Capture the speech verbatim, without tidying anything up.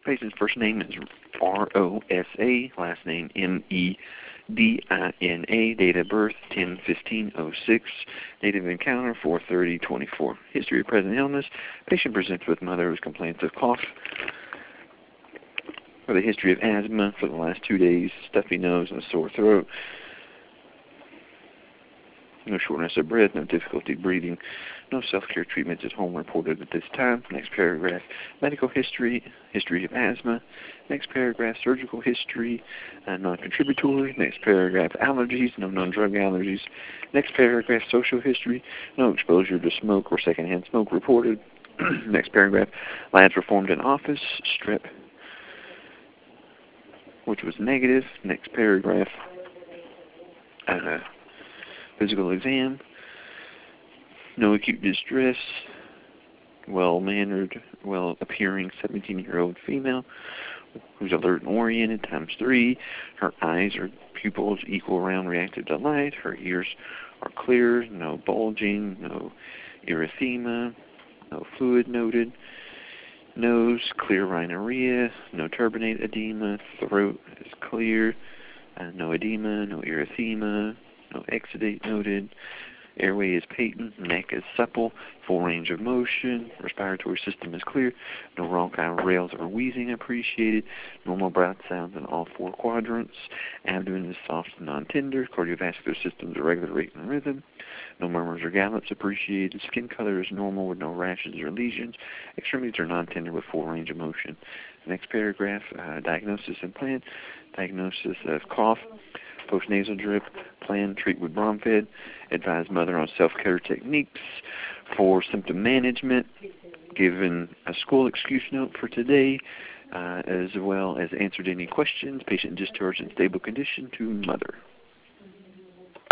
Patient's first name is R O S A, last name M E D I N A, date of birth ten fifteen oh six, date of encounter four thirty twenty-four. History of present illness. Patient presents with mother with complaints of cough. For the history of asthma for the last two days, stuffy nose and a sore throat. No shortness of breath, no difficulty breathing, no self-care treatments at home reported at this time. Next paragraph, medical history, history of asthma. Next paragraph, surgical history, uh, non-contributory. Next paragraph, allergies, no known drug allergies. Next paragraph, social history, no exposure to smoke or secondhand smoke reported. Next paragraph, labs performed in office, strep, which was negative. Next paragraph, uh, physical exam, no acute distress, well-mannered, well-appearing seventeen-year-old female who's alert and oriented, times three. Her eyes or pupils equal round reactive to light. Her ears are clear, no bulging, no erythema, no fluid noted. Nose, clear rhinorrhea, no turbinate edema. Throat is clear, uh, no edema, no erythema, no exudate noted. Airway is patent, neck is supple, full range of motion, respiratory system is clear, no bronchial rales or wheezing appreciated, normal breath sounds in all four quadrants, abdomen is soft and non-tender, cardiovascular system is regular rate and rhythm, no murmurs or gallops appreciated, skin color is normal with no rashes or lesions, extremities are non-tender with full range of motion. Next paragraph, uh, diagnosis and plan, diagnosis of cough, postnasal drip, plan, treat with Bromfed, advise mother on self-care techniques for symptom management, given a school excuse note for today, uh, as well as answered any questions, patient discharged in stable condition to mother.